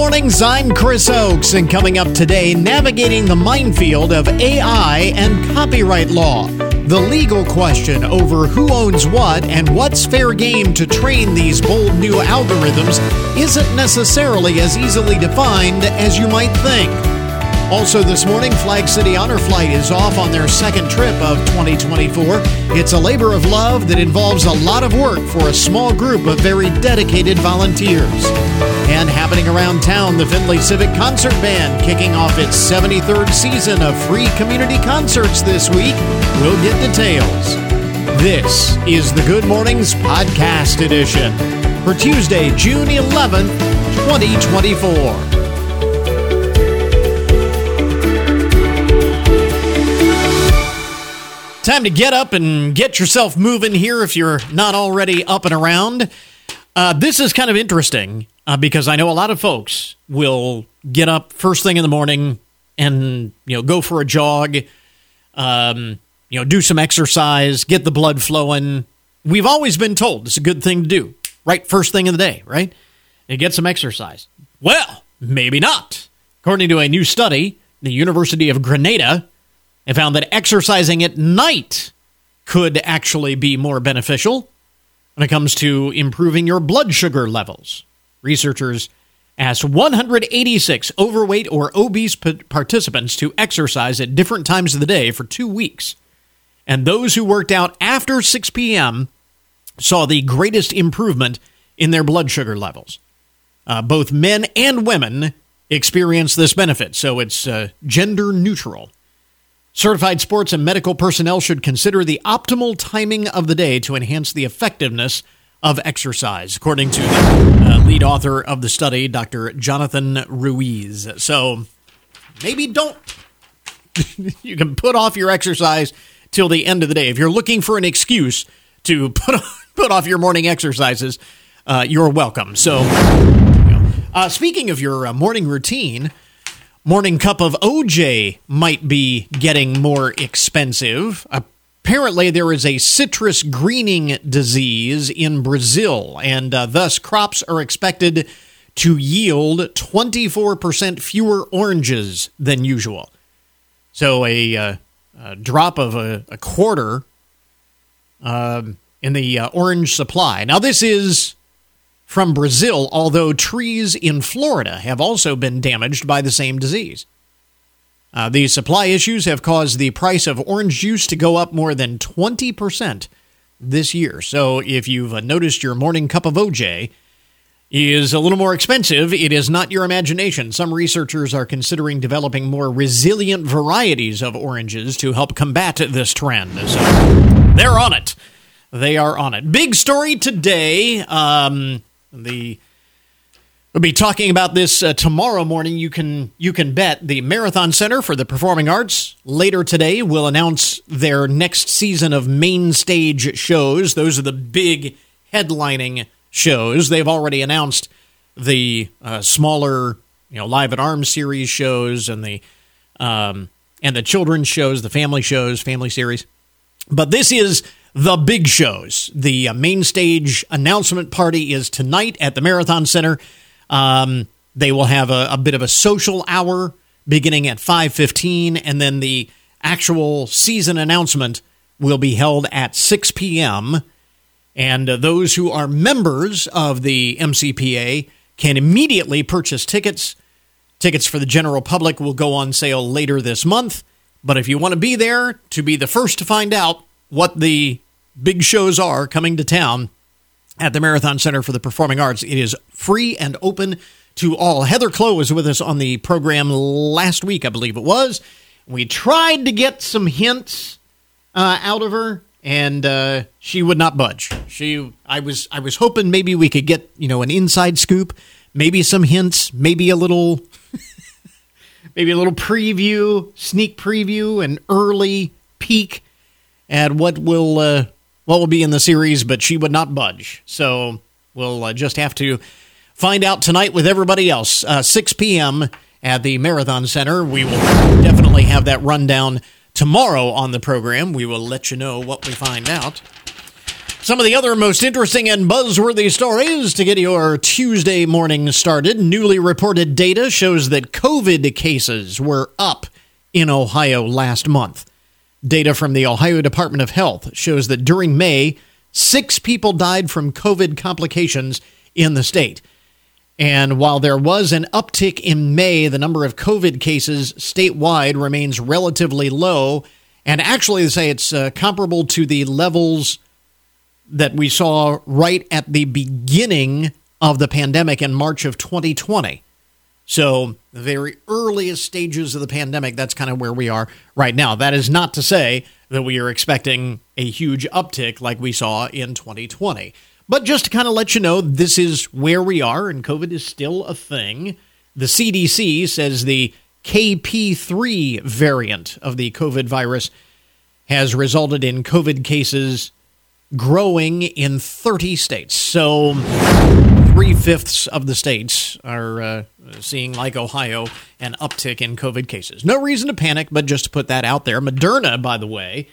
mornings, I'm Chris Oakes, and coming up today, navigating the minefield of AI and copyright law. The legal question over who owns what and what's fair game to train these bold new algorithms isn't necessarily as easily defined as you might think. Also this morning, Flag City Honor Flight is off on their second trip of 2024. It's a labor of love that involves a lot of work for a small group of very dedicated volunteers. And happening around town, the Findlay Civic Concert Band kicking off its 73rd season of free community concerts this week. We'll get details. This is the Good Mornings Podcast Edition for Tuesday, June 11th, 2024. Time to get up and get yourself moving here if you're not already up and around. This is kind of interesting because I know a lot of folks will get up first thing in the morning and go for a jog, do some exercise, get the blood flowing. We've always been told it's a good thing to do, right? First thing in the day, right? And get some exercise. Well, maybe not. According to a new study, the University of Granada, they found that exercising at night could actually be more beneficial when it comes to improving your blood sugar levels. Researchers asked 186 overweight or obese participants to exercise at different times of the day for 2 weeks. And those who worked out after 6 p.m. saw the greatest improvement in their blood sugar levels. Both men and women experienced this benefit, so it's gender neutral. Certified sports and medical personnel should consider the optimal timing of the day to enhance the effectiveness of exercise, according to the lead author of the study, Dr. Jonathan Ruiz. So maybe don't. You can put off your exercise till the end of the day. If you're looking for an excuse to put off your morning exercises, you're welcome. So, speaking of your morning routine, morning cup of OJ might be getting more expensive. Apparently, there is a citrus greening disease in Brazil, and thus crops are expected to yield 24% fewer oranges than usual. So a drop of a quarter in the orange supply. Now, this is from Brazil, although trees in Florida have also been damaged by the same disease. These supply issues have caused the price of orange juice to go up more than 20% this year. So if you've noticed your morning cup of OJ is a little more expensive, it is not your imagination. Some researchers are considering developing more resilient varieties of oranges to help combat this trend. So they're on it. They are on it. Big story today. We'll be talking about this tomorrow morning. You can bet the Marathon Center for the Performing Arts later today will announce their next season of main stage shows. Those are the big headlining shows. They've already announced the smaller, Live at Arms series shows and the children's shows, the family shows, family series. But this is the big shows. The main stage announcement party is tonight at the Marathon Center. They will have a bit of a social hour beginning at 5:15, and then the actual season announcement will be held at 6 p.m., and those who are members of the MCPA can immediately purchase tickets. Tickets for the general public will go on sale later this month, but if you want to be there to be the first to find out what the big shows are coming to town at the Marathon Center for the Performing Arts, it is free and open to all. Heather Clow was with us on the program last week, I believe it was. We tried to get some hints out of her, and she would not budge. I was hoping maybe we could get an inside scoop, maybe some hints, maybe a little preview, sneak preview, an early peek at what will be in the series, but she would not budge. So we'll just have to find out tonight with everybody else. 6 p.m. at the Marathon Center. We will definitely have that rundown tomorrow on the program. We will let you know what we find out. Some of the other most interesting and buzzworthy stories to get your Tuesday morning started. Newly reported data shows that COVID cases were up in Ohio last month. Data from the Ohio Department of Health shows that during May, 6 people died from COVID complications in the state. And while there was an uptick in May, the number of COVID cases statewide remains relatively low. And actually, they say it's comparable to the levels that we saw right at the beginning of the pandemic in March of 2020. So the very earliest stages of the pandemic, that's kind of where we are right now. That is not to say that we are expecting a huge uptick like we saw in 2020. But just to kind of let you know, this is where we are, and COVID is still a thing. The CDC says the KP3 variant of the COVID virus has resulted in COVID cases growing in 30 states. So 3/5 of the states are seeing, like Ohio, an uptick in COVID cases. No reason to panic, but just to put that out there. Moderna, by the way,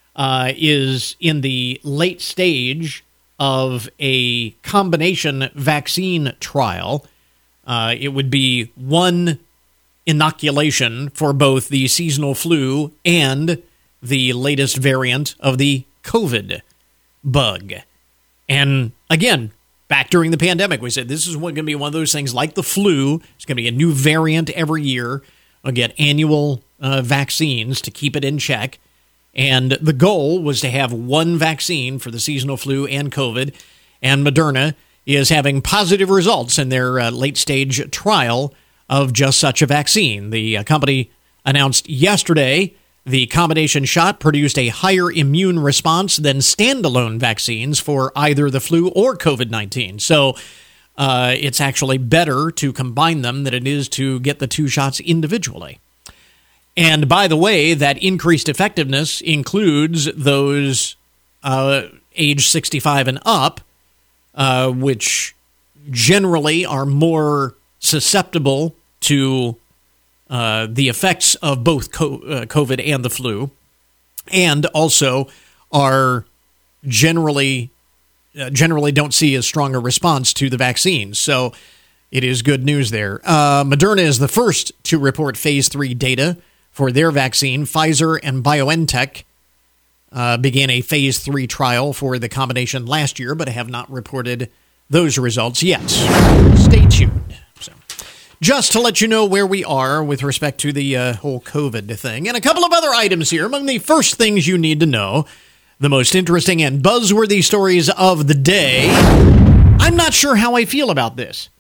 is in the late stage of a combination vaccine trial. It would be one inoculation for both the seasonal flu and the latest variant of the COVID bug. And again, back during the pandemic, we said this is going to be one of those things like the flu. It's going to be a new variant every year. We'll get annual vaccines to keep it in check. And the goal was to have one vaccine for the seasonal flu and COVID. And Moderna is having positive results in their late-stage trial of just such a vaccine. The company announced yesterday the combination shot produced a higher immune response than standalone vaccines for either the flu or COVID-19. So it's actually better to combine them than it is to get the 2 shots individually. And by the way, that increased effectiveness includes those age 65 and up, which generally are more susceptible to the effects of both COVID and the flu, and also are generally don't see as strong a response to the vaccines. So it is good news there. Moderna is the first to report phase 3 data for their vaccine. Pfizer and BioNTech began a phase 3 trial for the combination last year, but have not reported those results yet. Stay tuned. Just to let you know where we are with respect to the whole COVID thing. And a couple of other items here. Among the first things you need to know, the most interesting and buzzworthy stories of the day. I'm not sure how I feel about this.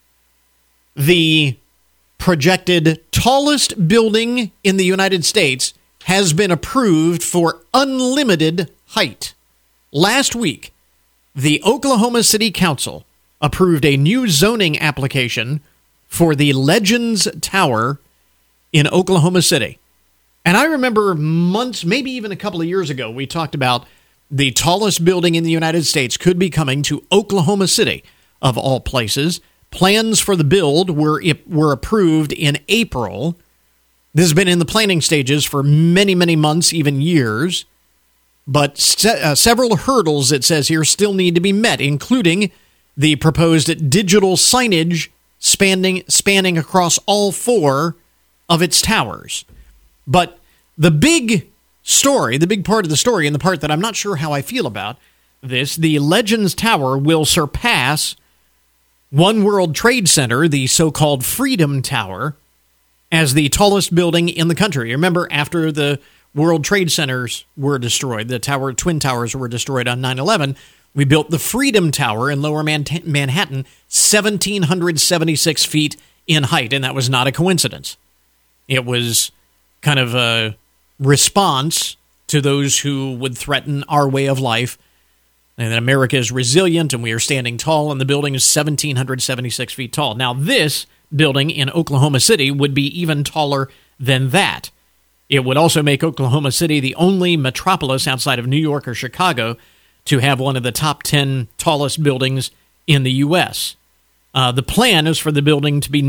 The projected tallest building in the United States has been approved for unlimited height. Last week, the Oklahoma City Council approved a new zoning application for the Legends Tower in Oklahoma City. And I remember months, maybe even a couple of years ago, we talked about the tallest building in the United States could be coming to Oklahoma City, of all places. Plans for the build were approved in April. This has been in the planning stages for many, many months, even years. But several hurdles, it says here, still need to be met, including the proposed digital signage spanning across all 4 of its towers. But the big story, the big part of the story, and the part that I'm not sure how I feel about this, the Legends Tower will surpass One World Trade Center, the so-called Freedom Tower, as the tallest building in the country. Remember, after the World Trade Centers were destroyed, the Twin Towers were destroyed on 9/11, we built the Freedom Tower in Lower Manhattan, 1,776 feet in height, and that was not a coincidence. It was kind of a response to those who would threaten our way of life, and that America is resilient and we are standing tall, and the building is 1,776 feet tall. Now, this building in Oklahoma City would be even taller than that. It would also make Oklahoma City the only metropolis outside of New York or Chicago to have one of the top 10 tallest buildings in the U.S. The plan is for the building to be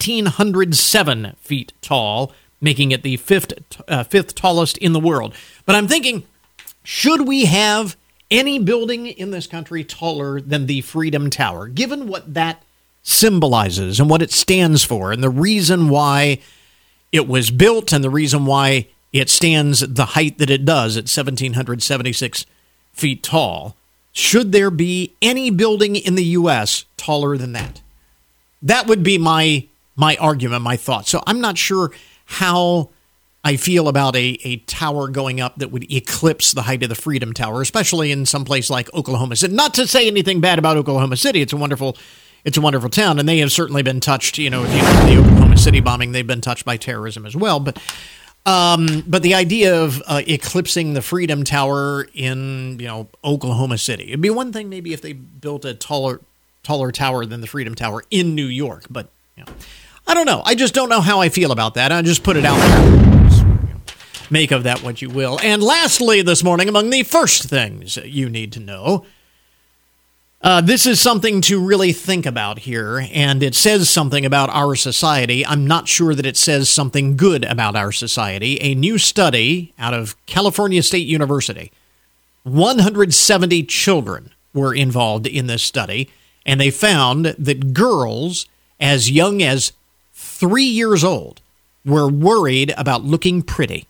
1,907 feet tall, making it the fifth tallest in the world. But I'm thinking, should we have any building in this country taller than the Freedom Tower, given what that symbolizes and what it stands for and the reason why it was built and the reason why it stands the height that it does at 1,776 feet tall. Should there be any building in the U.S. taller than that? That would be my argument, my thought. So I'm not sure how I feel about a tower going up that would eclipse the height of the Freedom Tower, especially in some place like Oklahoma City. Not to say anything bad about Oklahoma City. It's a wonderful town, and they have certainly been touched. You know, the Oklahoma City bombing, they've been touched by terrorism as well. But the idea of eclipsing the Freedom Tower in, Oklahoma City, it'd be one thing maybe if they built a taller tower than the Freedom Tower in New York. But I don't know. I just don't know how I feel about that. I just put it out there. Make of that what you will. And lastly, this morning, among the first things you need to know, this is something to really think about here, and it says something about our society. I'm not sure that it says something good about our society. A new study out of California State University, 170 children were involved in this study, and they found that girls as young as 3 years old were worried about looking pretty.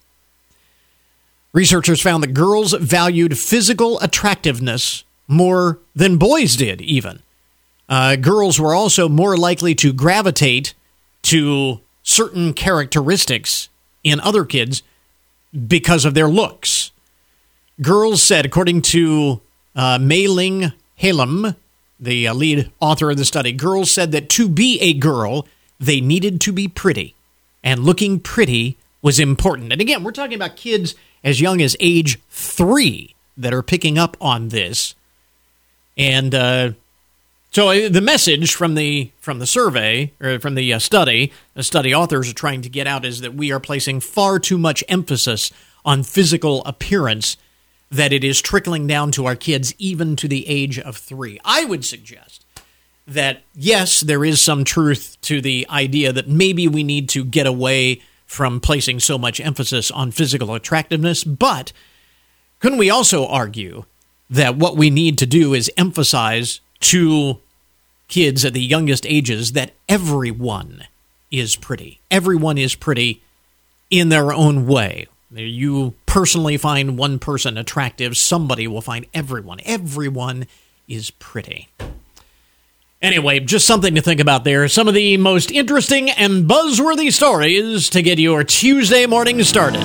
Researchers found that girls valued physical attractiveness more than boys did, even. Girls were also more likely to gravitate to certain characteristics in other kids because of their looks. Girls said, according to Mei Ling Halem, the lead author of the study, girls said that to be a girl, they needed to be pretty, and looking pretty was important. And again, we're talking about kids as young as age 3 that are picking up on this. And so the message from the survey, or from the study authors are trying to get out is that we are placing far too much emphasis on physical appearance, that it is trickling down to our kids even to the age of 3. I would suggest that, yes, there is some truth to the idea that maybe we need to get away from placing so much emphasis on physical attractiveness, but couldn't we also argue that what we need to do is emphasize to kids at the youngest ages that everyone is pretty. Everyone is pretty in their own way. You personally find one person attractive, somebody will find everyone. Everyone is pretty. Anyway, just something to think about there. Some of the most interesting and buzzworthy stories to get your Tuesday morning started.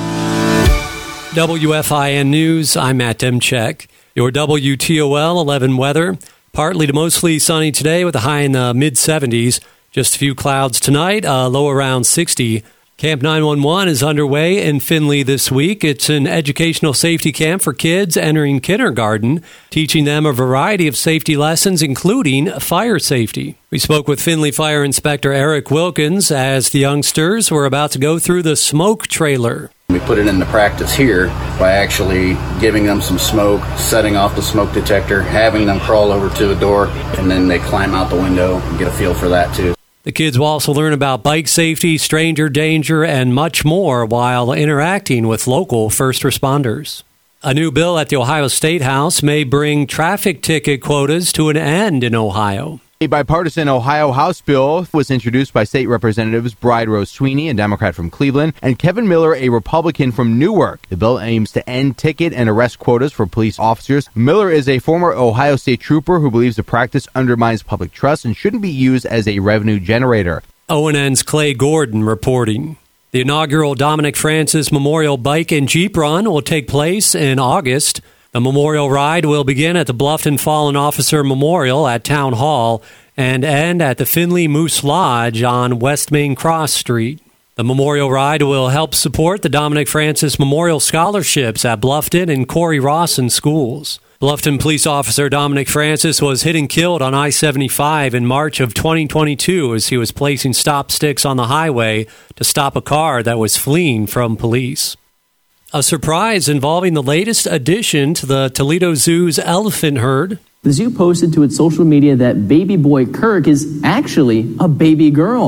WFIN News, I'm Matt Demchek. Your WTOL 11 weather, partly to mostly sunny today with a high in the mid-70s. Just a few clouds tonight, low around 60. Camp 911 is underway in Findlay this week. It's an educational safety camp for kids entering kindergarten, teaching them a variety of safety lessons, including fire safety. We spoke with Findlay Fire Inspector Eric Wilkins as the youngsters were about to go through the smoke trailer. We put it into practice here by actually giving them some smoke, setting off the smoke detector, having them crawl over to the door, and then they climb out the window and get a feel for that too. The kids will also learn about bike safety, stranger danger, and much more while interacting with local first responders. A new bill at the Ohio State House may bring traffic ticket quotas to an end in Ohio. A bipartisan Ohio House bill was introduced by State Representatives Bride Rose Sweeney, a Democrat from Cleveland, and Kevin Miller, a Republican from Newark. The bill aims to end ticket and arrest quotas for police officers. Miller is a former Ohio State trooper who believes the practice undermines public trust and shouldn't be used as a revenue generator. ONN's Clay Gordon reporting. The inaugural Dominic Francis Memorial Bike and Jeep Run will take place in August. The memorial ride will begin at the Bluffton Fallen Officer Memorial at Town Hall and end at the Findlay Moose Lodge on West Main Cross Street. The memorial ride will help support the Dominic Francis Memorial Scholarships at Bluffton and Corey Rawson schools. Bluffton police officer Dominic Francis was hit and killed on I-75 in March of 2022 as he was placing stop sticks on the highway to stop a car that was fleeing from police. A surprise involving the latest addition to the Toledo Zoo's elephant herd. The zoo posted to its social media that baby boy Kirk is actually a baby girl.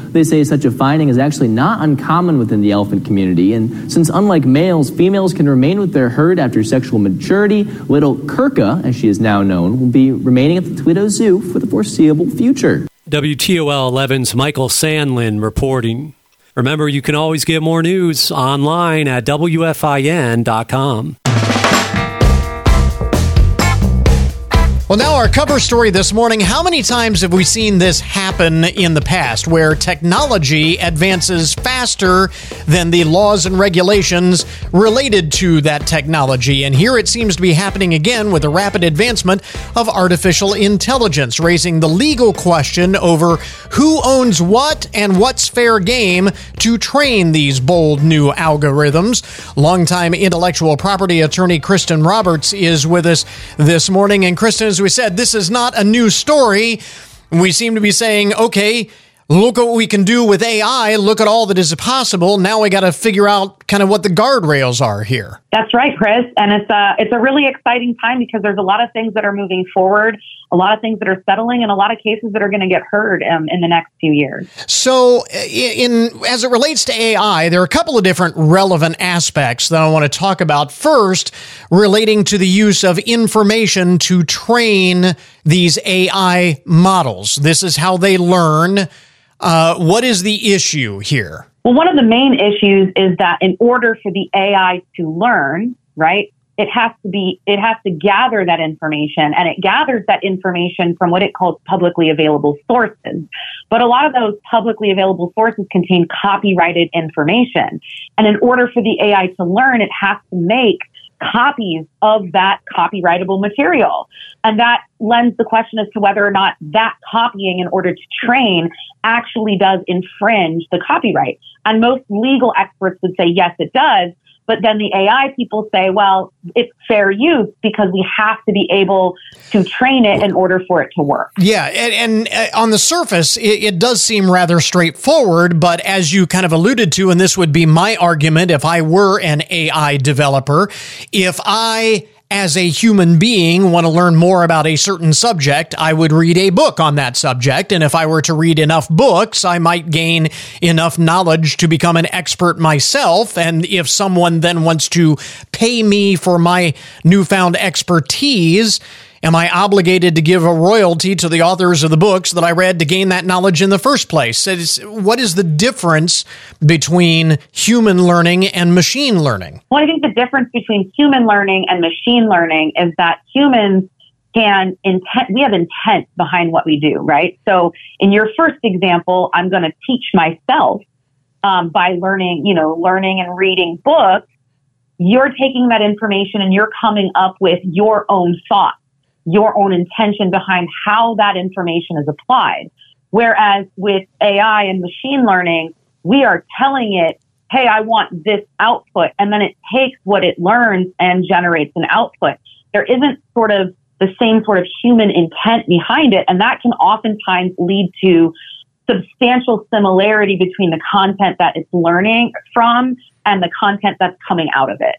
They say such a finding is actually not uncommon within the elephant community, and since unlike males, females can remain with their herd after sexual maturity, little Kirka, as she is now known, will be remaining at the Toledo Zoo for the foreseeable future. WTOL 11's Michael Sandlin reporting. Remember, you can always get more news online at WFIN.com. Well, now our cover story this morning. How many times have we seen this happen in the past where technology advances faster than the laws and regulations related to that technology? And here it seems to be happening again with the rapid advancement of artificial intelligence, raising the legal question over who owns what and what's fair game to train these bold new algorithms. Longtime intellectual property attorney Kristen Roberts is with us this morning. And Kristen, as we said, this is not a new story. We seem to be saying, okay, look at what we can do with AI. Look at all that is possible. Now we got to figure out kind of what the guardrails are here. That's right, Chris. And it's a really exciting time because there's a lot of things that are moving forward, a lot of things that are settling, and a lot of cases that are going to get heard in the next few years. So as it relates to AI, there are a couple of different relevant aspects that I want to talk about. First, relating to the use of information to train these AI models. This is how they learn. What is the issue here? Well, one of the main issues is that in order for the AI to learn, right, it has to gather that information, and it gathers that information from what it calls publicly available sources. But a lot of those publicly available sources contain copyrighted information. And in order for the AI to learn, it has to make copies of that copyrightable material. And that lends the question as to whether or not that copying in order to train actually does infringe the copyright. And most legal experts would say, yes, it does. But then the AI people say, well, it's fair use because we have to be able to train it in order for it to work. Yeah, and on the surface, it does seem rather straightforward, but as you kind of alluded to, and this would be my argument if I were an AI developer, if I as a human being want to learn more about a certain subject, I would read a book on that subject. And if I were to read enough books, I might gain enough knowledge to become an expert myself. And if someone then wants to pay me for my newfound expertise, am I obligated to give a royalty to the authors of the books that I read to gain that knowledge in the first place? What is the difference between human learning and machine learning? Well, I think the difference between human learning and machine learning is that humans we have intent behind what we do, right? So in your first example, I'm going to teach myself by learning and reading books. You're taking that information and you're coming up with your own thoughts, your own intention behind how that information is applied. Whereas with AI and machine learning, we are telling it, hey, I want this output. And then it takes what it learns and generates an output. There isn't sort of the same sort of human intent behind it. And that can oftentimes lead to substantial similarity between the content that it's learning from and the content that's coming out of it.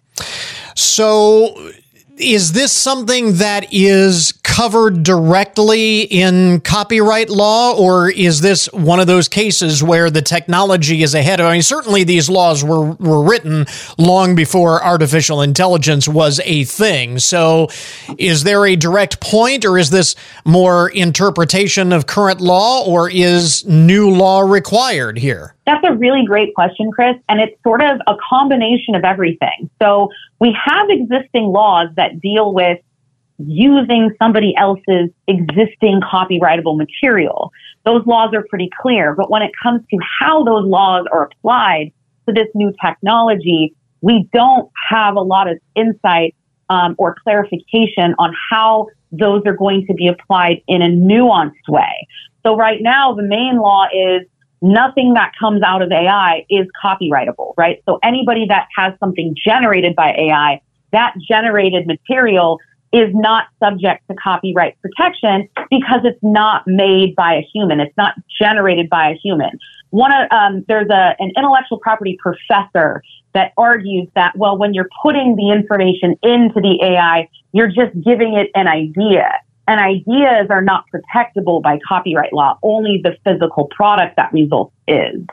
So is this something that is covered directly in copyright law, or is this one of those cases where the technology is ahead of? I mean, certainly these laws were written long before artificial intelligence was a thing. So is there a direct point, or is this more interpretation of current law, or is new law required here? That's a really great question, Chris, and it's sort of a combination of everything. So we have existing laws that deal with using somebody else's existing copyrightable material. Those laws are pretty clear, but when it comes to how those laws are applied to this new technology, we don't have a lot of insight or clarification on how those are going to be applied in a nuanced way. So right now, the main law is nothing that comes out of AI is copyrightable, right? So anybody that has something generated by AI, that generated material is not subject to copyright protection because it's not made by a human. It's not generated by a human. There's an intellectual property professor that argues that, well, when you're putting the information into the AI, you're just giving it an idea. and ideas are not protectable by copyright law. Only the physical product that results is.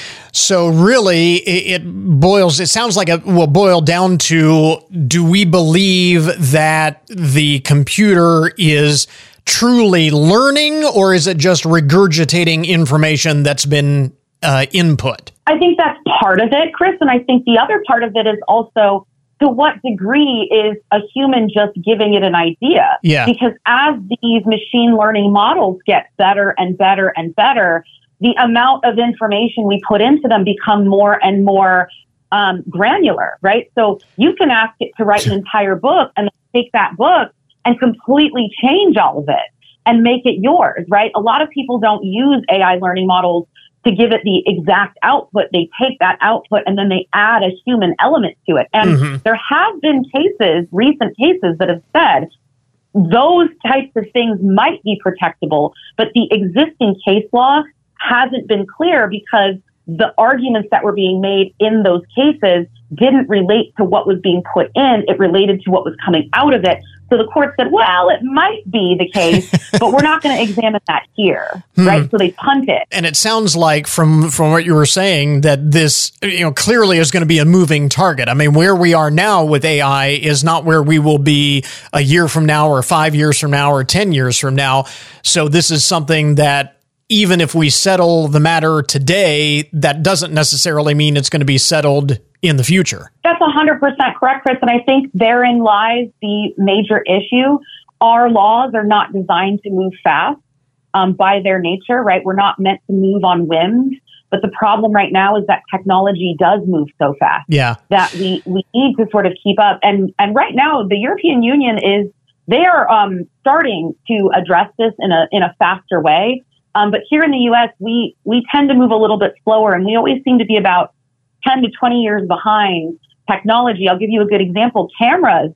So really, it sounds like it will boil down to, do we believe that the computer is truly learning, or is it just regurgitating information that's been input? I think that's part of it, Chris. And I think the other part of it is also, to what degree is a human just giving it an idea? Yeah. Because as these machine learning models get better and better and better, the amount of information we put into them become more and more granular, right? So you can ask it to write an entire book and take that book and completely change all of it and make it yours, right? A lot of people don't use AI learning models to give it the exact output. They take that output and then they add a human element to it. And there have been recent cases that have said those types of things might be protectable, but the existing case law hasn't been clear because the arguments that were being made in those cases didn't relate to what was being put in. It related to what was coming out of it. So the court said, well, it might be the case, but we're not going to examine that here, right? So they punt it. And it sounds like from what you were saying that this, clearly is going to be a moving target. I mean, where we are now with AI is not where we will be a year from now or 5 years from now or 10 years from now. So this is something that, even if we settle the matter today, that doesn't necessarily mean it's going to be settled in the future. That's 100% correct, Chris. And I think therein lies the major issue. Our laws are not designed to move fast by their nature, right? We're not meant to move on whims. But the problem right now is that technology does move so fast that we need to sort of keep up. And right now, the European Union they are starting to address this in a faster way. But here in the U.S., we tend to move a little bit slower, and we always seem to be about 10 to 20 years behind technology. I'll give you a good example. Cameras.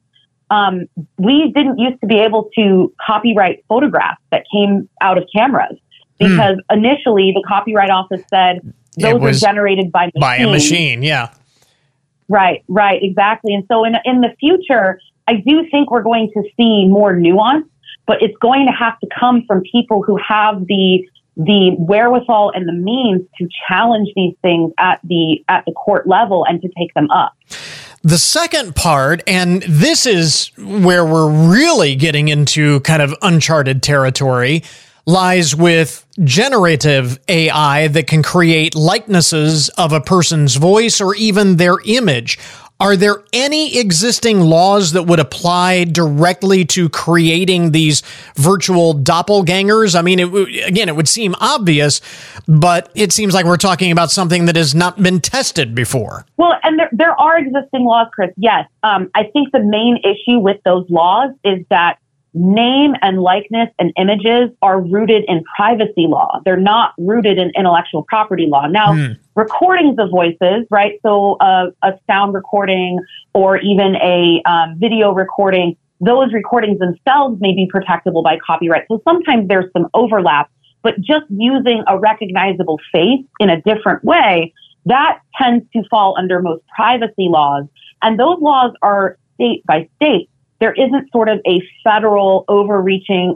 We didn't used to be able to copyright photographs that came out of cameras because initially the Copyright Office said those were generated by a machine. Yeah. Right, exactly. And so in the future, I do think we're going to see more nuance, but it's going to have to come from people who have the wherewithal and the means to challenge these things at the court level and to take them up. The second part, and this is where we're really getting into kind of uncharted territory, lies with generative AI that can create likenesses of a person's voice or even their image. Are there any existing laws that would apply directly to creating these virtual doppelgangers? I mean, it would seem obvious, but it seems like we're talking about something that has not been tested before. Well, and there are existing laws, Chris. Yes. I think the main issue with those laws is that name and likeness and images are rooted in privacy law. They're not rooted in intellectual property law. Now, recordings of voices, right? So a sound recording or even a video recording, those recordings themselves may be protectable by copyright. So sometimes there's some overlap, but just using a recognizable face in a different way, that tends to fall under most privacy laws. And those laws are state by state. There isn't sort of a federal overarching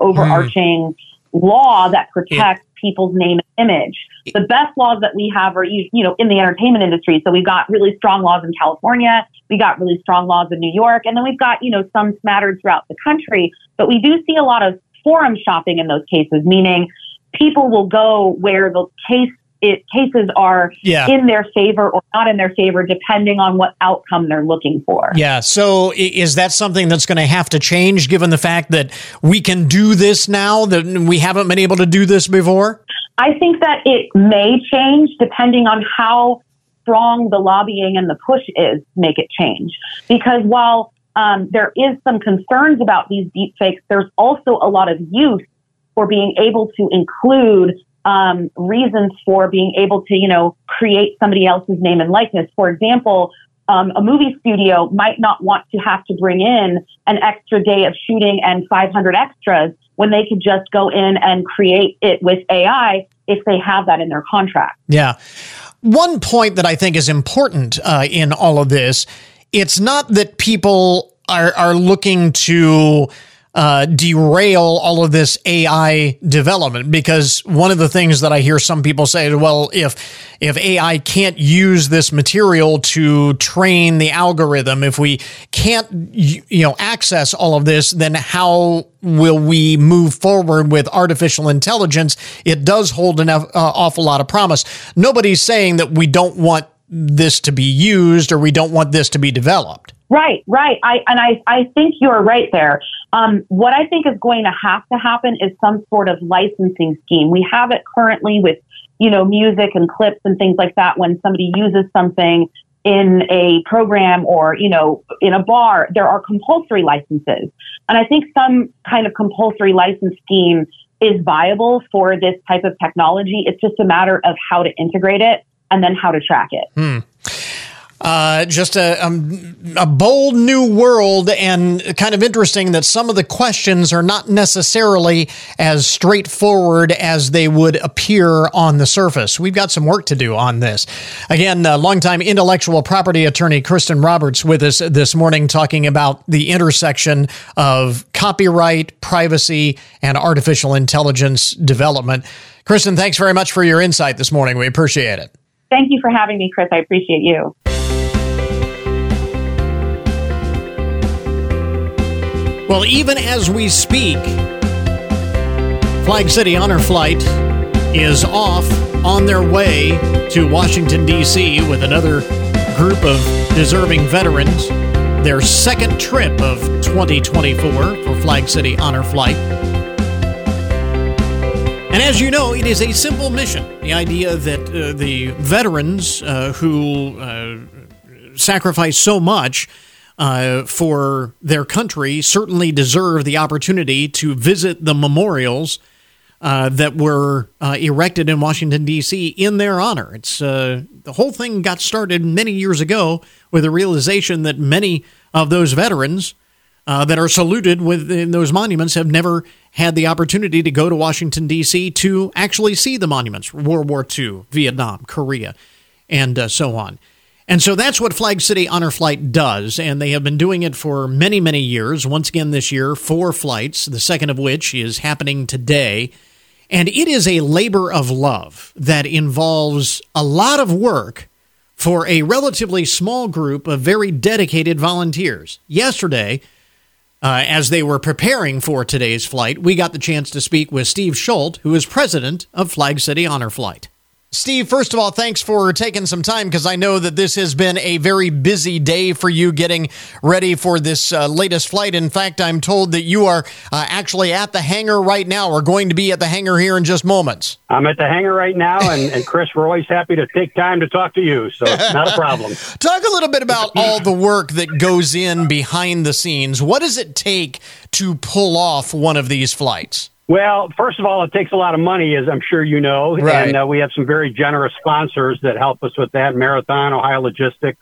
law that protects people's name and image. The best laws that we have are, in the entertainment industry. So we've got really strong laws in California. We got really strong laws in New York. And then we've got, some smattered throughout the country. But we do see a lot of forum shopping in those cases, meaning people will go where the cases are in their favor or not in their favor, depending on what outcome they're looking for. Yeah. So is that something that's going to have to change given the fact that we can do this now, that we haven't been able to do this before? I think that it may change depending on how strong the lobbying and the push is to make it change. Because while there is some concerns about these deepfakes, there's also a lot of use for being able to include reasons for being able to, create somebody else's name and likeness. For example, a movie studio might not want to have to bring in an extra day of shooting and 500 extras when they could just go in and create it with AI if they have that in their contract. Yeah. One point that I think is important in all of this, it's not that people are looking to derail all of this AI development? Because one of the things that I hear some people say is, well, if AI can't use this material to train the algorithm, if we can't access all of this, then how will we move forward with artificial intelligence? It does hold an awful lot of promise. Nobody's saying that we don't want this to be used or we don't want this to be developed. Right. I think you're right there. What I think is going to happen is some sort of licensing scheme. We have it currently with, music and clips and things like that. When somebody uses something in a program or, in a bar, there are compulsory licenses. And I think some kind of compulsory license scheme is viable for this type of technology. It's just a matter of how to integrate it and then how to track it. Just a bold new world, and kind of interesting that some of the questions are not necessarily as straightforward as they would appear on the surface. We've got some work to do on this. Again, longtime intellectual property attorney Kristen Roberts with us this morning, talking about the intersection of copyright, privacy, and artificial intelligence development. Kristen, thanks very much for your insight this morning. We appreciate it. Thank you for having me, Chris. I appreciate you. Well, even as we speak, Flag City Honor Flight is off on their way to Washington, D.C. with another group of deserving veterans. Their second trip of 2024 for Flag City Honor Flight. And as you know, it is a simple mission. The idea that the veterans who sacrifice so much for their country certainly deserve the opportunity to visit the memorials that were erected in Washington, D.C. in their honor. It's the whole thing got started many years ago with the realization that many of those veterans that are saluted within those monuments have never had the opportunity to go to Washington, D.C. to actually see the monuments, World War II, Vietnam, Korea, and so on. And so that's what Flag City Honor Flight does, and they have been doing it for many, many years. Once again this year, 4 flights, the second of which is happening today. And it is a labor of love that involves a lot of work for a relatively small group of very dedicated volunteers. Yesterday, as they were preparing for today's flight, we got the chance to speak with Steve Schultz, who is president of Flag City Honor Flight. Steve, first of all, thanks for taking some time, because I know that this has been a very busy day for you getting ready for this latest flight. In fact, I'm told that you are actually at the hangar right now, or going to be at the hangar here in just moments. I'm at the hangar right now, and Chris, we're always happy to take time to talk to you, so it's not a problem. Talk a little bit about all the work that goes in behind the scenes. What does it take to pull off one of these flights? Well, first of all, it takes a lot of money, as I'm sure you know, right. And we have some very generous sponsors that help us with that. Marathon, Ohio Logistics,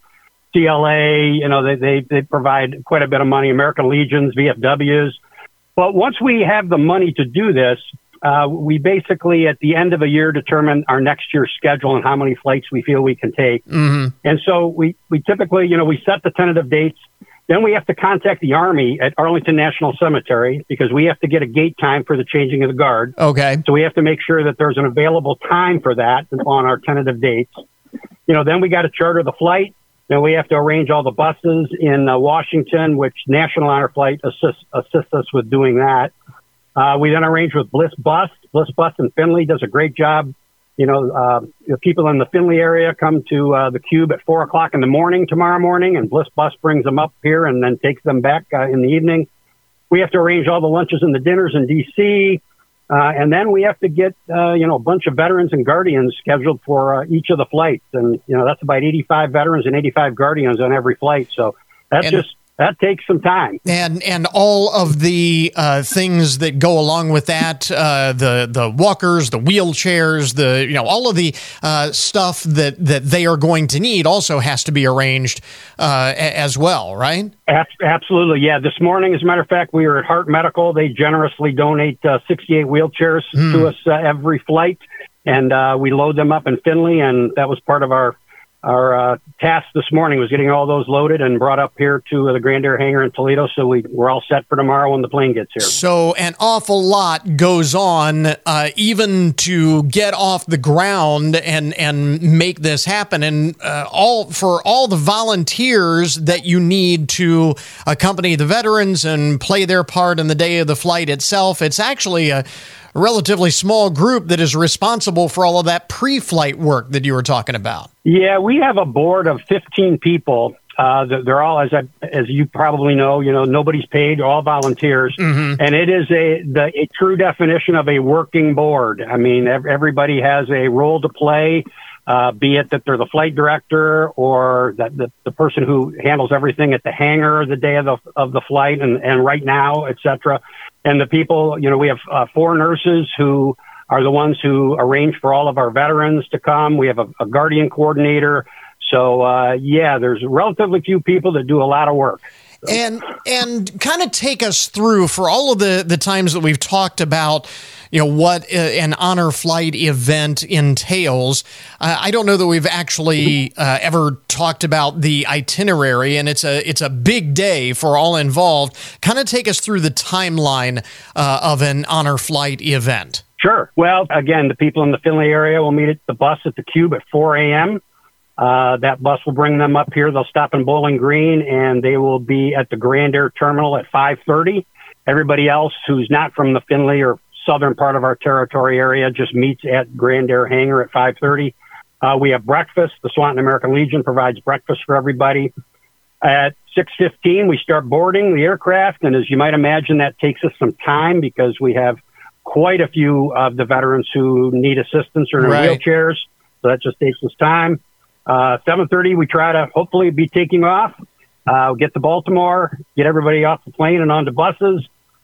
CLA, they provide quite a bit of money, American Legions, VFWs. But once we have the money to do this, we basically, at the end of a year, determine our next year's schedule and how many flights we feel we can take. Mm-hmm. And so we typically, we set the tentative dates. Then we have to contact the Army at Arlington National Cemetery, because we have to get a gate time for the changing of the guard. Okay. So we have to make sure that there's an available time for that on our tentative dates. Then we got to charter the flight. Then we have to arrange all the buses in Washington, which National Honor Flight assists us with doing that. We then arrange with Bliss Bus. Bliss Bus in Findlay does a great job. People in the Findlay area come to the Cube at 4:00 in the morning tomorrow morning, and Bliss Bus brings them up here and then takes them back in the evening. We have to arrange all the lunches and the dinners in D.C., and then we have to get a bunch of veterans and guardians scheduled for each of the flights, and that's about 85 veterans and 85 guardians on every flight. So that takes some time. And all of the things that go along with that, the walkers, the wheelchairs, all of the stuff that they are going to need also has to be arranged as well, right? Absolutely, yeah. This morning, as a matter of fact, we were at Hart Medical. They generously donate 68 wheelchairs to us every flight, and we load them up in Findlay, and that was part of our our task this morning was getting all those loaded and brought up here to the Grand Air hangar in Toledo, so we're all set for tomorrow when the plane gets here. So an awful lot goes on, even to get off the ground and make this happen, and for all the volunteers that you need to accompany the veterans and play their part in the day of the flight itself. It's actually a relatively small group that is responsible for all of that pre-flight work that you were talking about. Yeah, we have a board of 15 people. They're all, as you probably know, nobody's paid, all volunteers, and it is a true definition of a working board. I mean, everybody has a role to play, be it that they're the flight director or that the person who handles everything at the hangar the day of the flight and right now, et cetera. And the people, we have 4 nurses who are the ones who arrange for all of our veterans to come. We have a guardian coordinator. So, there's relatively few people that do a lot of work. And kind of take us through, for all of the times that we've talked about, what an honor flight event entails. I don't know that we've actually ever talked about the itinerary, and it's a big day for all involved. Kind of take us through the timeline of an honor flight event. Sure. Well, again, the people in the Findlay area will meet at the bus at the Cube at 4 a.m. That bus will bring them up here. They'll stop in Bowling Green, and they will be at the Grand Air Terminal at 5:30. Everybody else who's not from the Findlay or southern part of our territory area just meets at Grand Air Hangar at 5:30. We have breakfast. The Swanton American Legion provides breakfast for everybody. At 6:15, we start boarding the aircraft, and as you might imagine, that takes us some time because we have quite a few of the veterans who need assistance or in wheelchairs, so that just takes us time. 7:30, we try to hopefully be taking off, get to Baltimore, get everybody off the plane and onto buses.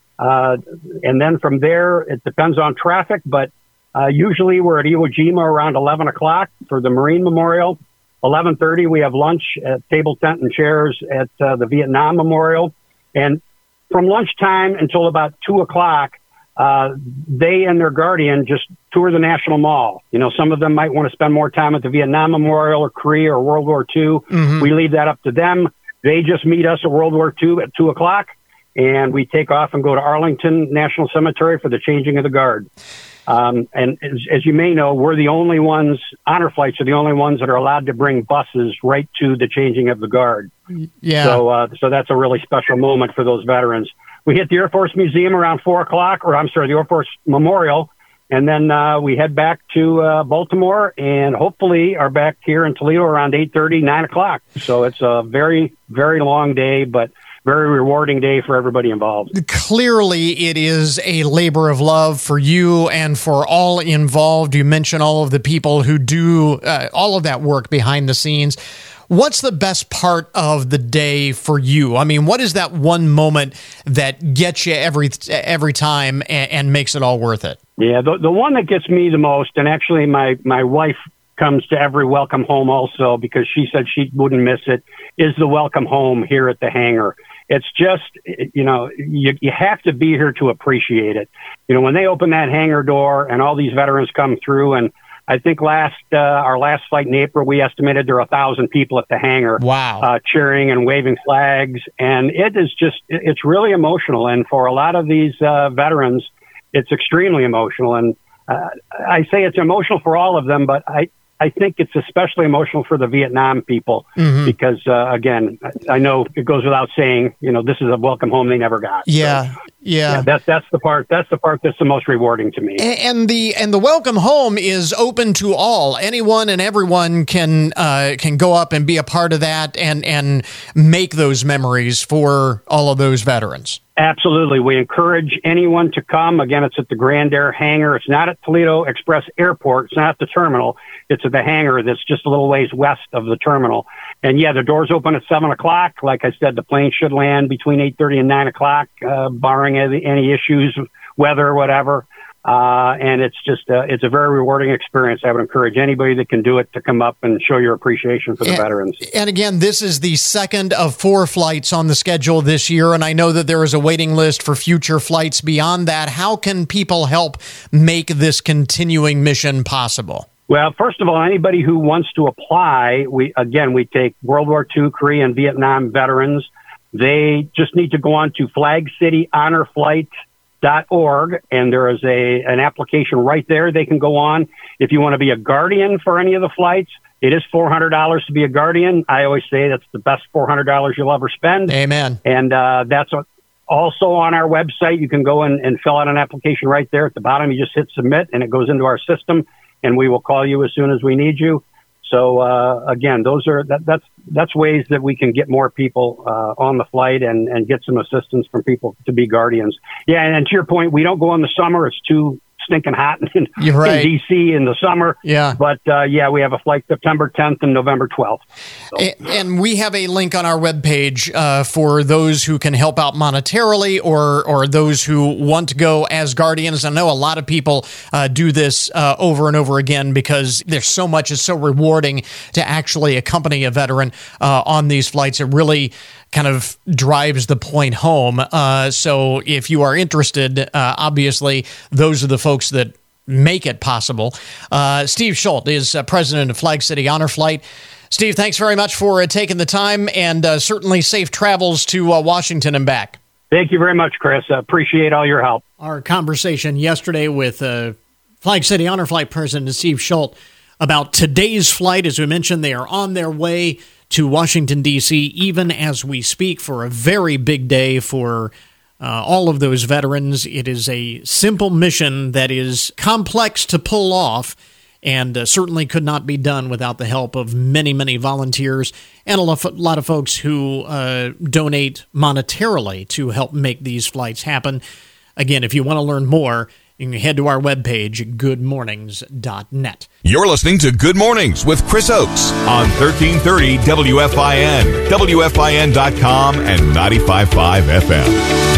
And then from there, it depends on traffic, but usually we're at Iwo Jima around 11 o'clock for the Marine Memorial. 11:30, we have lunch at table, tent, and chairs at the Vietnam Memorial. And from lunchtime until about 2 o'clock, they and their guardian just tour the National Mall. Some of them might want to spend more time at the Vietnam Memorial or Korea or World War II. We leave that up to them. They just meet us at World War II at 2 o'clock, and we take off and go to Arlington National Cemetery for the changing of the guard. And as you may know, we're the only ones, honor flights are the only ones that are allowed to bring buses right to the changing of the guard. Yeah. So that's a really special moment for those veterans. We hit the Air Force Museum around 4 o'clock, the Air Force Memorial, and then we head back to Baltimore and hopefully are back here in Toledo around 8:30, 9 o'clock. So it's a very, very long day, but very rewarding day for everybody involved. Clearly, it is a labor of love for you and for all involved. You mentioned all of the people who do all of that work behind the scenes. What's the best part of the day for you? I mean, what is that one moment that gets you every time and makes it all worth it? Yeah, the one that gets me the most, and actually my wife comes to every welcome home also because she said she wouldn't miss it, is the welcome home here at the hangar. It's just, you have to be here to appreciate it. When they open that hangar door and all these veterans come through, and I think our last flight in April, we estimated there were 1,000 people at the hangar. Wow. Cheering and waving flags. And it's really emotional. And for a lot of these veterans, it's extremely emotional. And I say it's emotional for all of them, but I think it's especially emotional for the Vietnam people because, again, I know it goes without saying, this is a welcome home they never got. Yeah. So, yeah, that's the part. That's the part that's the most rewarding to me. And the welcome home is open to all. Anyone and everyone can go up and be a part of that and make those memories for all of those veterans. Absolutely. We encourage anyone to come. Again, it's at the Grand Air Hangar. It's not at Toledo Express Airport. It's not at the terminal. It's at the hangar that's just a little ways west of the terminal. And yeah, the doors open at 7 o'clock. Like I said, the plane should land between 8:30 and 9 o'clock, barring any issues, weather, or whatever. And it's just, it's a very rewarding experience. I would encourage anybody that can do it to come up and show your appreciation for the veterans. And again, this is the second of 4 flights on the schedule this year. And I know that there is a waiting list for future flights beyond that. How can people help make this continuing mission possible? Well, first of all, anybody who wants to apply, we take World War II, Korea, and Vietnam veterans. They just need to go on to flagcityhonorflight.org, and there is an application right there they can go on. If you want to be a guardian for any of the flights, it is $400 to be a guardian. I always say that's the best $400 you'll ever spend. Amen. And that's also on our website. You can go and fill out an application right there. At the bottom, you just hit submit, and it goes into our system, and we will call you as soon as we need you. So again, that's ways that we can get more people on the flight and get some assistance from people to be guardians. Yeah, and to your point, we don't go in the summer. It's too stinking hot in D.C. in the summer. Yeah. But, we have a flight September 10th and November 12th. So. And we have a link on our webpage for those who can help out monetarily or those who want to go as guardians. I know a lot of people do this over and over again because there's so much, it's so rewarding to actually accompany a veteran on these flights. It really kind of drives the point home. So if you are interested, obviously, those are the folks that make it possible. Steve Schultz is president of Flag City Honor Flight. Steve, thanks very much for taking the time, and certainly safe travels to Washington and back. Thank you very much, Chris. I appreciate all your help. Our conversation yesterday with Flag City Honor Flight President Steve Schultz about today's flight. As we mentioned, they are on their way to Washington, D.C., even as we speak, for a very big day for all of those veterans. It is a simple mission that is complex to pull off and certainly could not be done without the help of many, many volunteers and a lot of folks who donate monetarily to help make these flights happen. Again, if you want to learn more, you can head to our webpage at goodmornings.net. You're listening to Good Mornings with Chris Oakes on 1330 WFIN, WFIN.com, and 95.5 FM.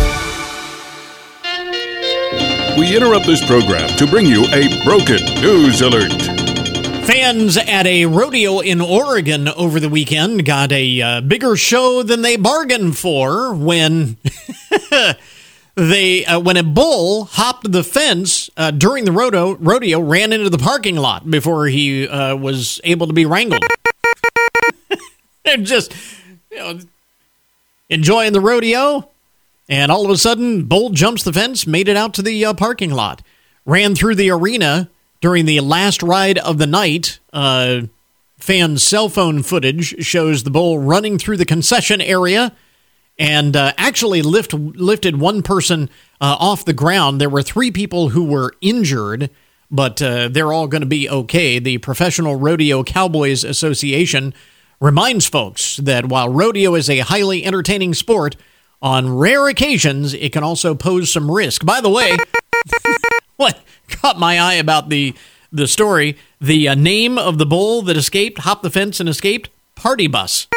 We interrupt this program to bring you a broken news alert. Fans at a rodeo in Oregon over the weekend got a bigger show than they bargained for when when a bull hopped the fence during the rodeo, ran into the parking lot before he was able to be wrangled. They're just enjoying the rodeo, and all of a sudden, bull jumps the fence, made it out to the parking lot, ran through the arena during the last ride of the night. Fans' cell phone footage shows the bull running through the concession area and actually lifted one person off the ground. There were 3 people who were injured, but they're all going to be okay. The Professional Rodeo Cowboys Association reminds folks that while rodeo is a highly entertaining sport, on rare occasions, it can also pose some risk. By the way, what caught my eye about the story, the name of the bull that escaped, hopped the fence and escaped, Party Bus.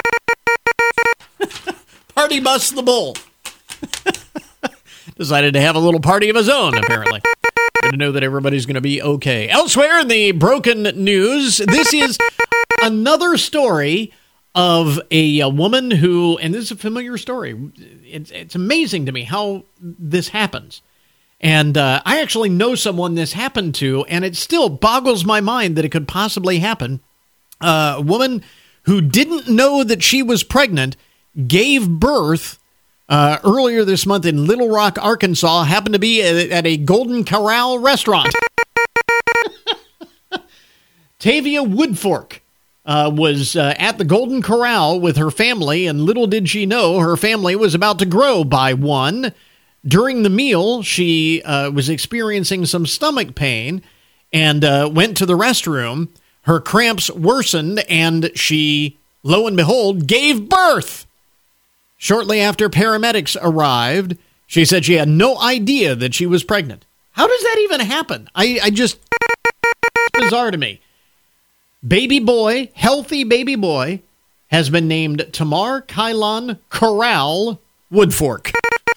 Party Bus the bull. Decided to have a little party of his own, apparently. Good to know that everybody's going to be okay. Elsewhere in the broken news, this is another story of a woman who, and this is a familiar story. It's amazing to me how this happens. And I actually know someone this happened to, and it still boggles my mind that it could possibly happen. A woman who didn't know that she was pregnant gave birth earlier this month in Little Rock, Arkansas, happened to be at a Golden Corral restaurant. Tavia Woodfork was at the Golden Corral with her family, and little did she know her family was about to grow by one. During the meal, she was experiencing some stomach pain and went to the restroom. Her cramps worsened, and she, lo and behold, gave birth. Shortly after paramedics arrived, she said she had no idea that she was pregnant. How does that even happen? It's bizarre to me. Baby boy, healthy baby boy, has been named Tamar Kylon Corral Woodfork.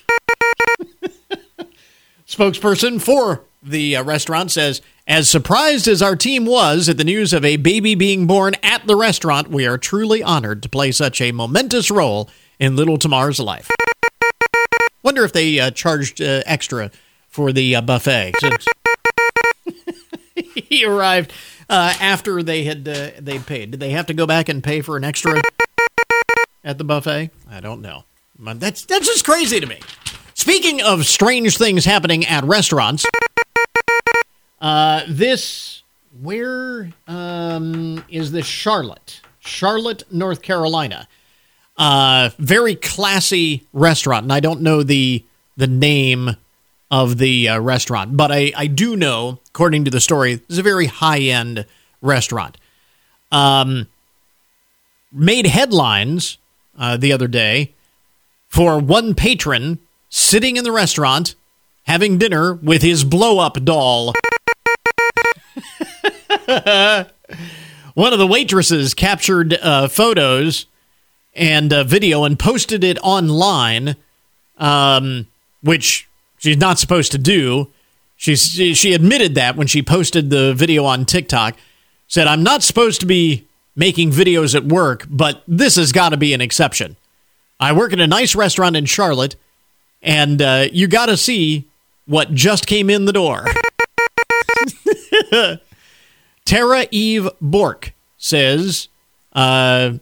Spokesperson for the restaurant says, as surprised as our team was at the news of a baby being born at the restaurant, we are truly honored to play such a momentous role in little Tamar's life. Wonder if they charged extra for the buffet. He arrived after they paid. Did they have to go back and pay for an extra at the buffet? I don't know. That's just crazy to me. Speaking of strange things happening at restaurants, where is this? Charlotte, North Carolina. Very classy restaurant, and I don't know the name of the restaurant, but I do know, according to the story, it's a very high-end restaurant. Made headlines the other day for one patron sitting in the restaurant having dinner with his blow-up doll. One of the waitresses captured photos and video and posted it online, which she's not supposed to do. She admitted that when she posted the video on TikTok. Said, I'm not supposed to be making videos at work, but this has got to be an exception. I work at a nice restaurant in Charlotte, and you got to see what just came in the door. Tara Eve Bork says that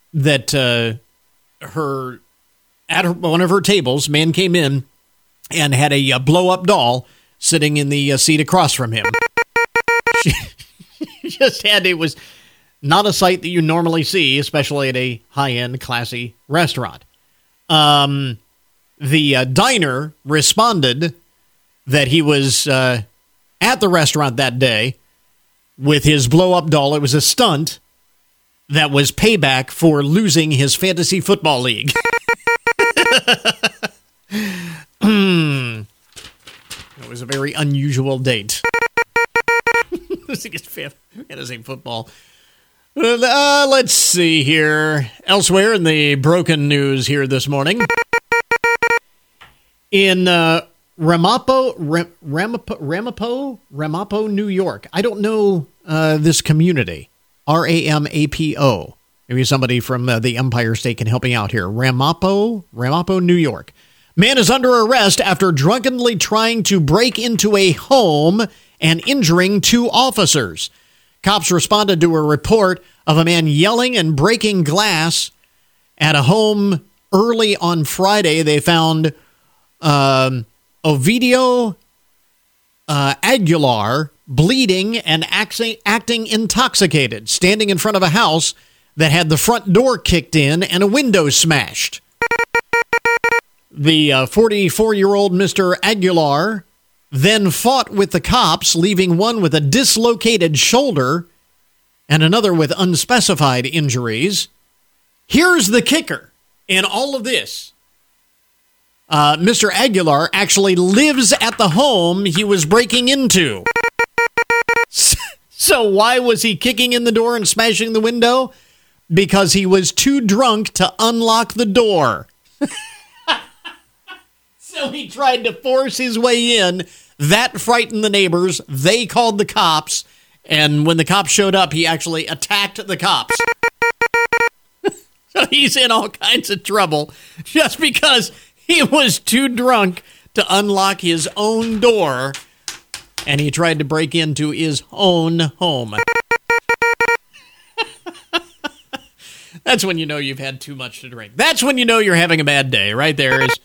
at one of her tables, man came in and had a blow-up doll sitting in the seat across from him. She just had, it was not a sight that you normally see, especially at a high-end, classy restaurant. The diner responded that he was at the restaurant that day with his blow-up doll. It was a stunt that was payback for losing his fantasy football league. It was a very unusual date. Fantasy football. Let's see here. Elsewhere in the broken news here this morning. In Ramapo, New York. I don't know this community. Ramapo. Maybe somebody from the Empire State can help me out here. Ramapo, New York. Man is under arrest after drunkenly trying to break into a home and injuring 2 officers. Cops responded to a report of a man yelling and breaking glass at a home early on Friday. They found Ovidio Aguilar bleeding and acting intoxicated, standing in front of a house that had the front door kicked in and a window smashed. The 44-year-old Mr. Aguilar then fought with the cops, leaving one with a dislocated shoulder and another with unspecified injuries. Here's the kicker in all of this. Mr. Aguilar actually lives at the home he was breaking into. So why was he kicking in the door and smashing the window? Because he was too drunk to unlock the door. So he tried to force his way in. That frightened the neighbors. They called the cops. And when the cops showed up, he actually attacked the cops. So he's in all kinds of trouble just because he was too drunk to unlock his own door. And he tried to break into his own home. That's when you know you've had too much to drink. That's when you know you're having a bad day. Right there is...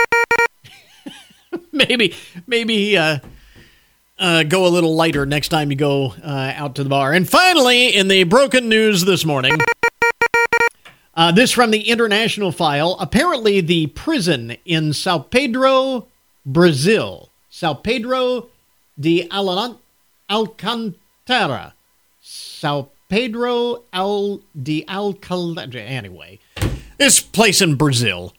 Maybe go a little lighter next time you go out to the bar. And finally, in the broken news this morning, this from the International File. Apparently, the prison in Sao Pedro, Brazil, Sao Pedro de Alcantara, Sao Pedro de Alcantara. Anyway, this place in Brazil.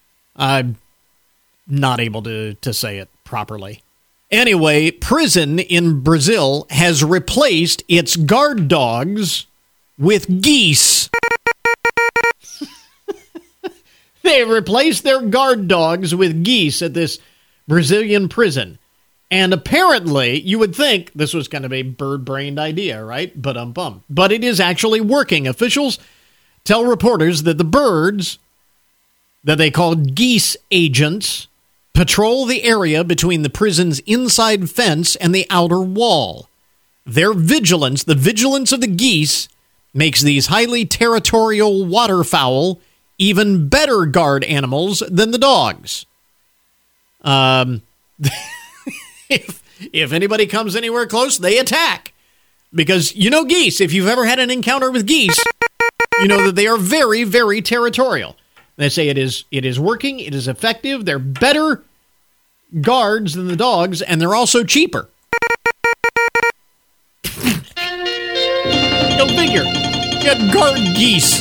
Not able to say it properly. Anyway, prison in Brazil has replaced its guard dogs with geese. They replaced their guard dogs with geese at this Brazilian prison. And apparently, you would think this was kind of a bird-brained idea, right? But it is actually working. Officials tell reporters that the birds, that they called geese agents, patrol the area between the prison's inside fence and the outer wall. their vigilance, the vigilance of the geese, makes these highly territorial waterfowl even better guard animals than the dogs. If anybody comes anywhere close, they attack. Because geese, if you've ever had an encounter with geese, you know that they are very, very territorial. They say it is working, it is effective, they're better guards than the dogs, and they're also cheaper. Go figure. Get guard geese.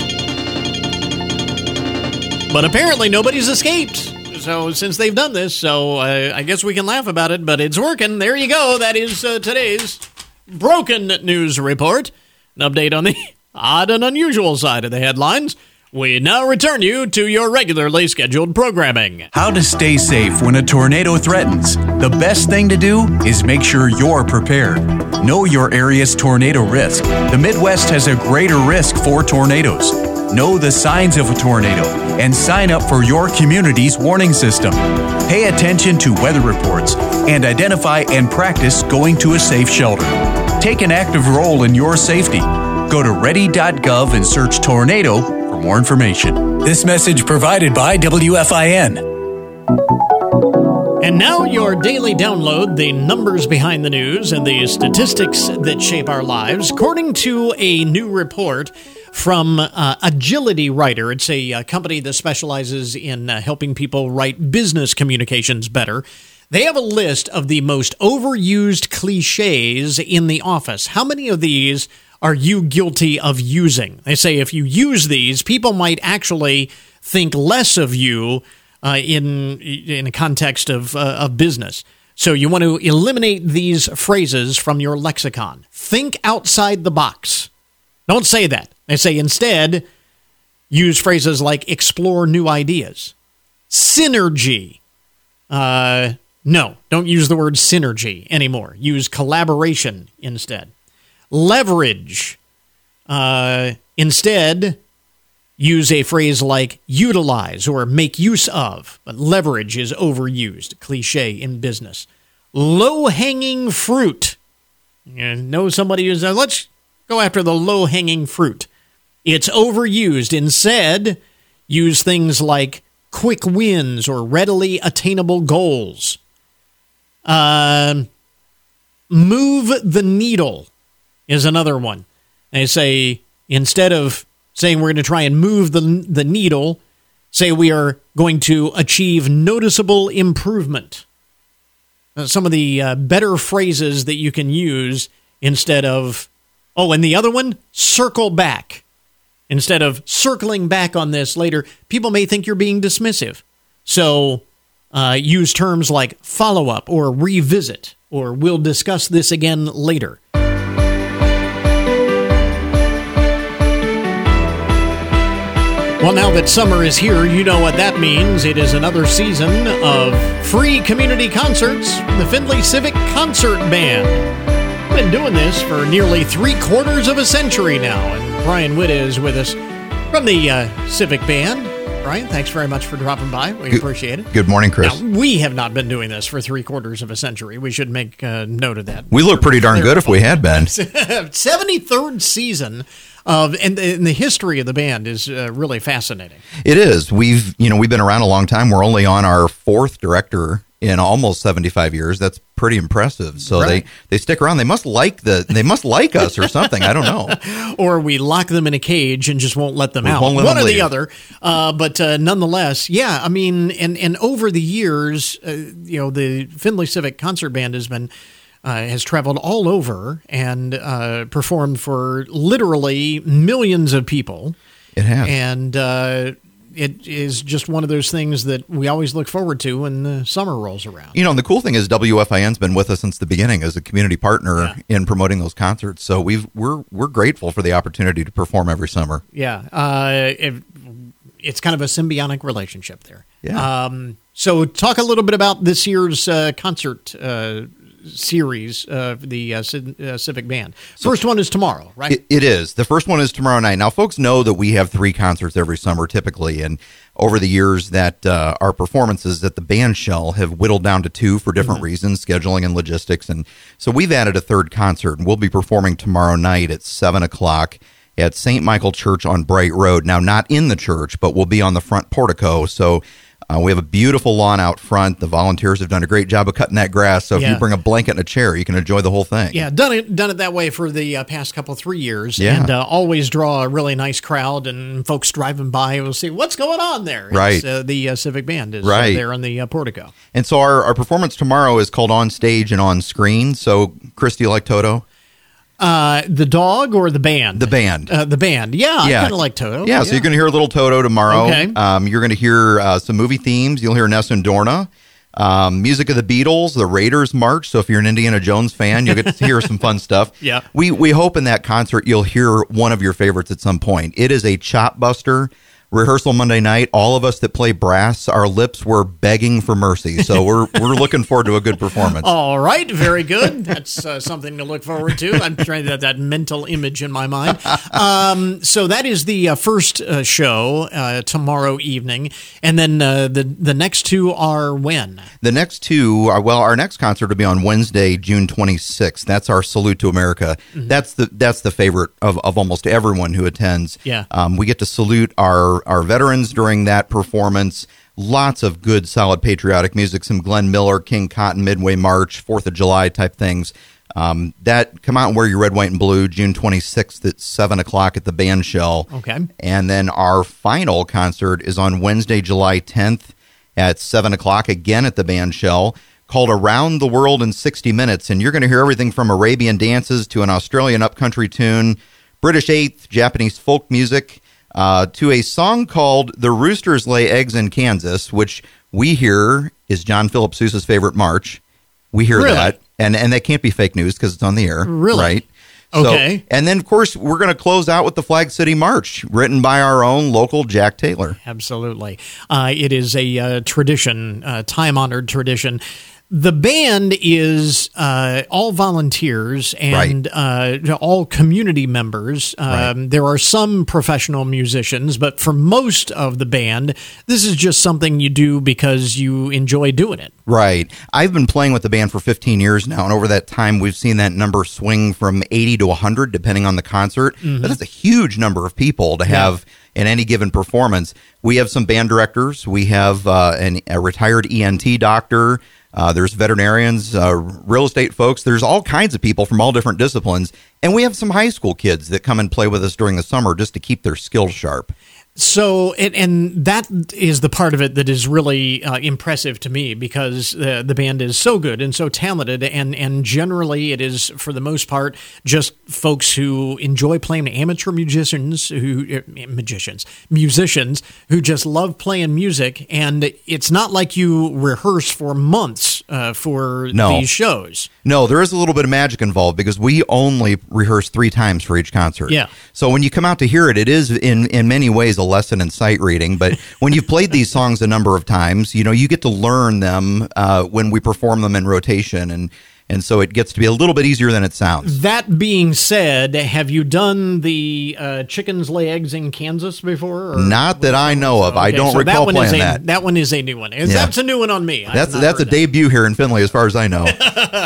But apparently nobody's escaped. So since they've done this, I guess we can laugh about it, but it's working. There you go. That is today's Broken News Report. An update on the odd and unusual side of the headlines. We now return you to your regularly scheduled programming. How to stay safe when a tornado threatens. The best thing to do is make sure you're prepared. Know your area's tornado risk. The Midwest has a greater risk for tornadoes. Know the signs of a tornado and sign up for your community's warning system. Pay attention to weather reports and identify and practice going to a safe shelter. Take an active role in your safety. Go to ready.gov and search tornado for more information. This message provided by WFIN. And now your daily download, the numbers behind the news and the statistics that shape our lives. According to a new report from Agility Writer, it's a company that specializes in helping people write business communications better. They have a list of the most overused cliches in the office. How many of these are you guilty of using? They say if you use these, people might actually think less of you in a context of business. So you want to eliminate these phrases from your lexicon. Think outside the box. Don't say that. They say instead, use phrases like explore new ideas. Synergy. No, don't use the word synergy anymore. Use collaboration instead. Leverage. Instead, use a phrase like utilize or make use of. But leverage is overused, cliche in business. Low-hanging fruit. You know somebody who's, let's go after the low-hanging fruit. It's overused. Instead, use things like quick wins or readily attainable goals. Move the needle is another one. They say, instead of saying we're going to try and move the needle, say we are going to achieve noticeable improvement. Some of the better phrases that you can use instead of, and the other one, circle back. Instead of circling back on this later, people may think you're being dismissive. So use terms like follow-up or revisit, or we'll discuss this again later. Well, now that summer is here, you know what that means. It is another season of free community concerts from the Findlay Civic Concert Band. We've been doing this for nearly 3/4 of a century now, and Brian Witt is with us from the Civic Band. Brian, thanks very much for dropping by. We appreciate it. Good morning, Chris. Now, we have not been doing this for 3/4 of a century. We should make note of that. We look pretty darn good if we had been. 73rd season. And the history of the band is really fascinating. It is. We've been around a long time. We're only on our 4th director in almost 75 years. That's pretty impressive. So right. they stick around. They must like us or something. I don't know. Or we lock them in a cage and just won't let them out. One or the other. But nonetheless, yeah. I mean, and over the years, the Findlay Civic Concert Band has traveled all over and performed for literally millions of people. It has. And it is just one of those things that we always look forward to when the summer rolls around. And the cool thing is WFIN's been with us since the beginning as a community partner in promoting those concerts. So we're grateful for the opportunity to perform every summer. Yeah. It's kind of a symbiotic relationship there. Yeah. So talk a little bit about this year's concert series, the Civic Band. First one is tomorrow, right? It is. The first one is tomorrow night. Now, folks know that we have 3 concerts every summer typically, and over the years that our performances at the band shell have whittled down to 2 for different reasons, scheduling and logistics. And so we've added a 3rd concert, and we'll be performing tomorrow night at 7 o'clock at St. Michael Church on Bright Road. Now, not in the church, but we'll be on the front portico. So we have a beautiful lawn out front. The volunteers have done a great job of cutting that grass. So if you bring a blanket and a chair, you can enjoy the whole thing. Yeah, done it that way for the past 3 years. Yeah. And always draw a really nice crowd, and folks driving by will see what's going on there. Right. It's, the Civic Band is there on the portico. And so our performance tomorrow is called On Stage and On Screen. So, Chris, do you like Toto? The dog or the band? The band. The band. Yeah, I kind of like Toto. Yeah, so you're going to hear a little Toto tomorrow. Okay. You're going to hear some movie themes. You'll hear Ness and Dorna. Music of the Beatles, the Raiders March. So if you're an Indiana Jones fan, you'll get to hear some fun stuff. Yeah. We hope in that concert you'll hear one of your favorites at some point. It is a chop buster. Rehearsal Monday night, all of us that play brass, our lips were begging for mercy. So we're looking forward to a good performance. All right, very good. That's something to look forward to. I'm trying to have that mental image in my mind. So that is the first show tomorrow evening, and then the next 2 are when? The next 2 are, our next concert will be on Wednesday, June 26th. That's our Salute to America. Mm-hmm. That's the favorite of almost everyone who attends. Yeah. We get to salute our veterans during that performance. Lots of good, solid patriotic music. Some Glenn Miller, King Cotton, Midway March, 4th of July type things. That come out and wear your red, white, and blue, June 26th at 7 o'clock at the band shell. Okay. And then our final concert is on Wednesday, July 10th at 7 o'clock, again at the band shell, called Around the World in 60 Minutes. And you're going to hear everything from Arabian dances to an Australian upcountry tune, British eighth, Japanese folk music, to a song called The Roosters Lay Eggs in Kansas, which we hear is John Philip Sousa's favorite march. We hear that. And that can't be fake news because it's on the air. Really? Right? Okay. So, and then, of course, we're going to close out with the Flag City March, written by our own local Jack Taylor. Absolutely. It is a tradition, time-honored tradition. The band is all volunteers and all community members. There are some professional musicians, but for most of the band, this is just something you do because you enjoy doing it. Right. I've been playing with the band for 15 years now, and over that time, we've seen that number swing from 80 to 100, depending on the concert. Mm-hmm. But that's a huge number of people to have in any given performance. We have some band directors. We have a retired ENT doctor. There's veterinarians, real estate folks. There's all kinds of people from all different disciplines. And we have some high school kids that come and play with us during the summer just to keep their skills sharp. So, and that is the part of it that is really impressive to me, because the band is so good and so talented, and generally it is, for the most part, just folks who enjoy playing, amateur musicians who just love playing music, and it's not like you rehearse for months for these shows. No, there is a little bit of magic involved because we only rehearse 3 times for each concert. Yeah. So when you come out to hear it, it is in many ways a lesson in sight reading. But when you've played these songs a number of times, you get to learn them when we perform them in rotation, and so it gets to be a little bit easier than it sounds. That being said, have you done the Chickens Lay Eggs in Kansas before? Or not that I know of. I don't recall playing that. That one is a new one. That's a new one on me. That's a debut here in Findlay, as far as I know.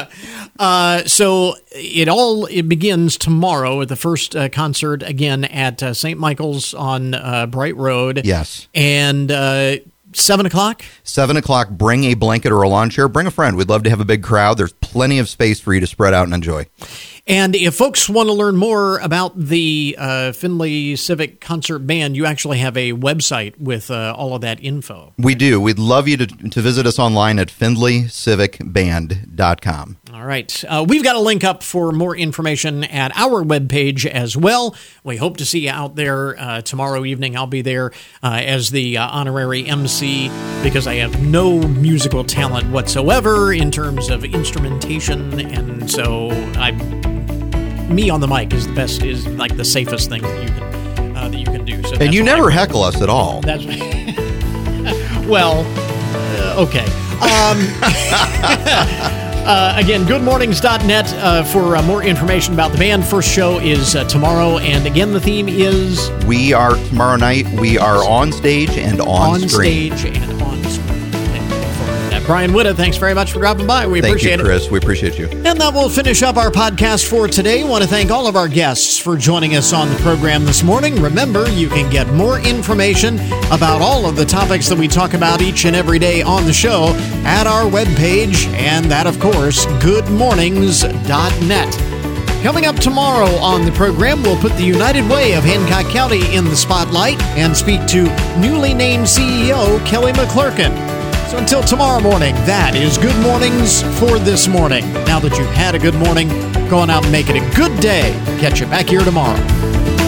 So it begins tomorrow at the first concert, again at St. Michael's on Bright Road. Yes. And 7 o'clock? 7 o'clock, bring a blanket or a lawn chair. Bring a friend. We'd love to have a big crowd. There's plenty of space for you to spread out and enjoy. And if folks want to learn more about the Findlay Civic Concert Band, you actually have a website with all of that info. We do. We'd love you to visit us online at FindlayCivicBand.com. All right. We've got a link up for more information at our webpage as well. We hope to see you out there tomorrow evening. I'll be there as the honorary MC because I have no musical talent whatsoever in terms of instrumentation, and so me on the mic is like the safest thing that you can do. So and you never heckle us at all. That's well, okay. Again, goodmornings.net for more information about the band. First show is tomorrow, and again, the theme is... We are, tomorrow night, we are on stage and on screen. On stage and on screen. Brian Witta, thanks very much for dropping by. We appreciate it. Thank you, Chris. We appreciate you. And that will finish up our podcast for today. Want to thank all of our guests for joining us on the program this morning. Remember, you can get more information about all of the topics that we talk about each and every day on the show at our webpage, and that, of course, goodmornings.net. Coming up tomorrow on the program, we'll put the United Way of Hancock County in the spotlight and speak to newly named CEO Kelly McClurkin. So until tomorrow morning, that is Good Mornings for this morning. Now that you've had a good morning, go on out and make it a good day. Catch you back here tomorrow.